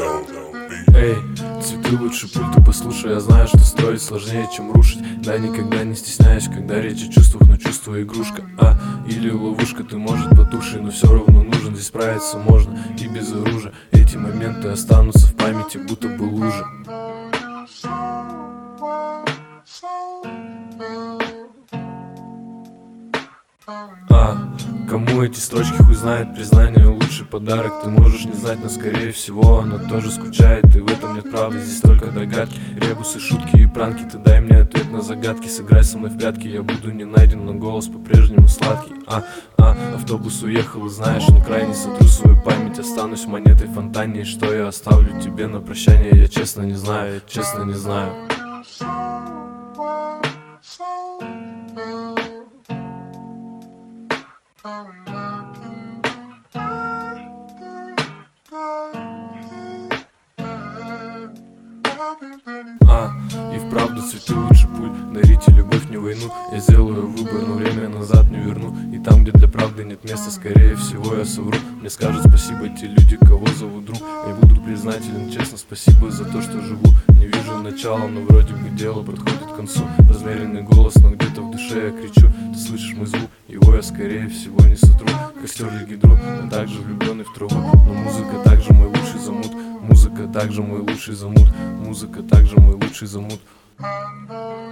Эй, цветы лучше пульта, послушай, я знаю, что строить сложнее, чем рушить. Да, никогда не стесняюсь, когда речь о чувствах, но чувство игрушка. Или ловушка, ты, может, потухший, но все равно нужен. Здесь справиться можно и без оружия. Эти моменты останутся в памяти, будто бы лужи. Кому эти строчки хуй знает, признание лучший подарок. Ты можешь не знать, но скорее всего она тоже скучает. И в этом нет правды, здесь только догадки, ребусы, шутки и пранки. Ты дай мне ответ на загадки, сыграй со мной в прятки. Я буду не найден, но голос по-прежнему сладкий. Автобус уехал, и знаешь, он крайне сотру свою память. Останусь монетой в фонтане, и что я оставлю тебе на прощание, я честно не знаю, я честно не знаю. И вправду цветы лучше пуль. Дарите любовь, не войну. Я сделаю выбор, но время назад не верну. И там, где для правды нет места, скорее всего я совру. Мне скажут спасибо те люди, кого зовут друг. Я буду признателен, честно, спасибо за то, что живу. Не вижу начала, но вроде бы дело подходит к концу. Размеренный голос, но где-то в душе я кричу. Ты слышишь мой звук, его я скорее всего не сотру. Костер или гидру, я также влюбленный в траву. Но музыка также мой лучший замут. Музыка также мой лучший замут. Музыка также мой лучший замут.